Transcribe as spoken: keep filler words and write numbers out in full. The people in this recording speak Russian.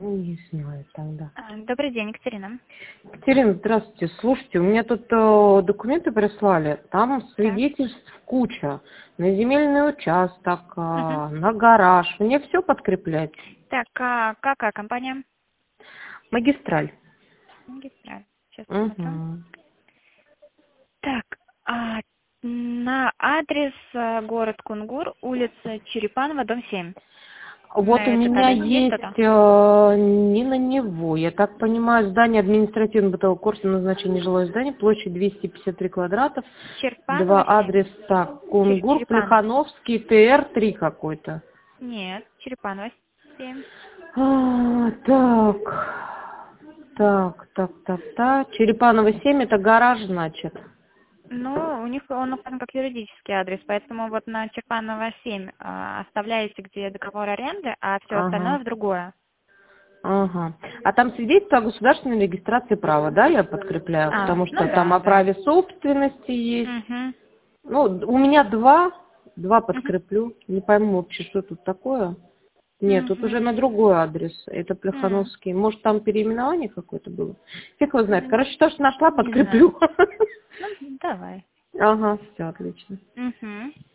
Не знаю тогда. А, Добрый день, Екатерина. Екатерина, здравствуйте. Слушайте, у меня тут э, документы прислали, там Так. свидетельств куча. На земельный участок, э, Мгм. на гараж. Мне все подкреплять? Так, а какая компания? Магистраль. Магистраль. Сейчас посмотрю. Угу. Так, а, на адрес э, город Кунгур, улица Черепанова, дом семь. Вот у На этот меня адрес есть есть что-то? э, не на него. Я так понимаю, здание административного бытового курса назначения жилое здание, площадь двести пятьдесят три квадрата, два Черепанова семь. адреса Чер- Кунгур, Черепан. Плехановский, Т Р три какой-то. Нет, Черепанова семь. А, так, так, так, так, так. Черепанова семь, это гараж, значит. Ну, у них он указан как юридический адрес, поэтому вот на Черепанова семь а, оставляете, где договор аренды, а все остальное Ага, в другое. ага. А там свидетельство о государственной регистрации права, да, я подкрепляю? А, Потому ну что там да, о да. праве собственности есть. Угу. Ну, у меня два, два Угу. подкреплю. Не пойму вообще, что тут такое. Нет, тут уже Угу. на другой адрес. Это М. Плехановский. Может, там переименование какое-то было? Фиг его знает. М, Короче, то, что нашла, Не знаю. подкреплю. Ну, давай. Ага, все отлично. Угу.